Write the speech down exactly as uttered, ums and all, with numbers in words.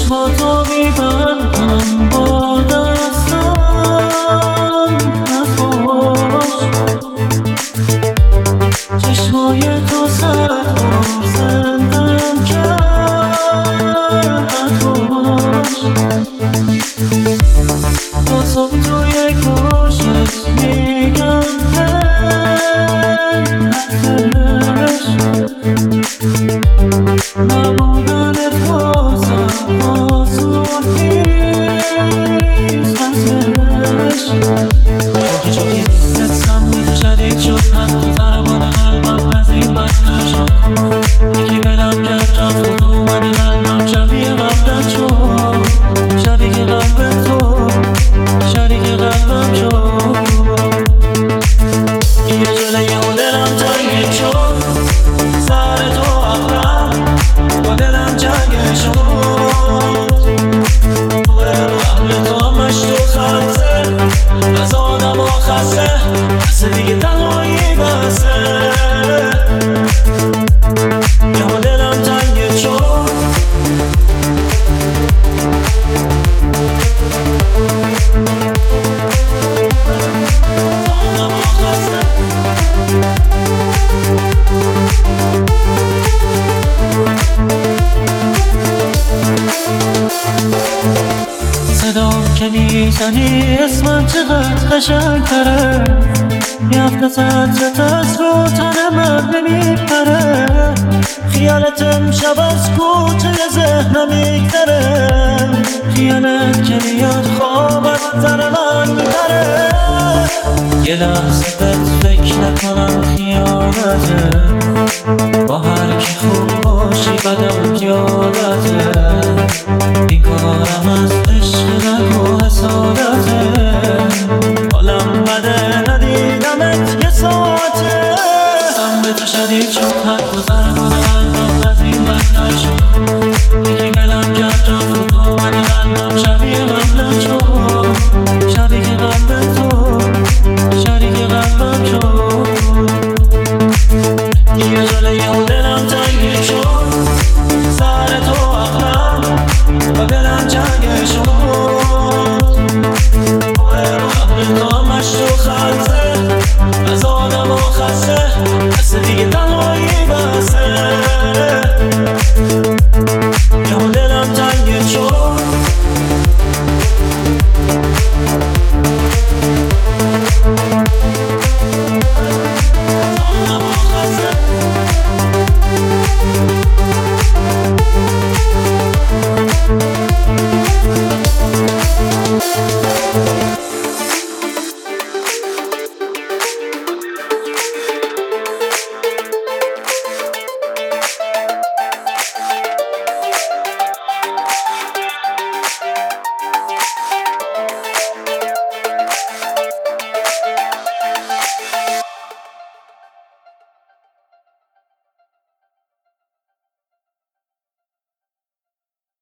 چشماتو میبندم با دستم نخوش، چشمای تو صد بار زندم کرد نخوش، بازم توی گوشت میگم هرگز نبودنت بازم آسون نیست ازش. چوکی چوکی حسم میده شدید شد، حتی ضربان قلبم از این بد نشد. یکی بدم کرد رفت و تو اومدی قلبم شبیه قبلت شد، شبیه قلب تو، شبیه قلبم شد. یه جلوی اون دلم تنگ شد، سر تو ابرم با دلم جنگ شد. قبل تو همش تو خطه، از آدم ها خسته، بسه دیگه تنهایی بسه. یه دلم تنگ شد، آدم ها خسته. صدا که میزنی اسمم چقدر قشنگ‌تره، میفته سطرت از رو تن من نمیپره. خیالت امشب از کوچه ذهنم میگذره، خیالت که میاد خواب از سر من میبره. یه لحظه بهت فکر نکنم خیالته، با هر کی خوب باشی بدم یادته. بیکارم از عشق نگو حسادته، حالم بده ندیدمت یه ساعته. سم به تو شدید شد، حد گذر کنه قلبم از این بد نشد. یکی بلم کرد رفت و تو اومدی قلبم شبیه قبلت شد، شبیه قلب تو، شبیه قلبم شد. یه جلوی اون دلم تنگ شد، سر تو اقلم با دلم جنگ شد. قبل تو همش تو خطه، از آدم ها خسته، بسه دیگه تنهایی بسه.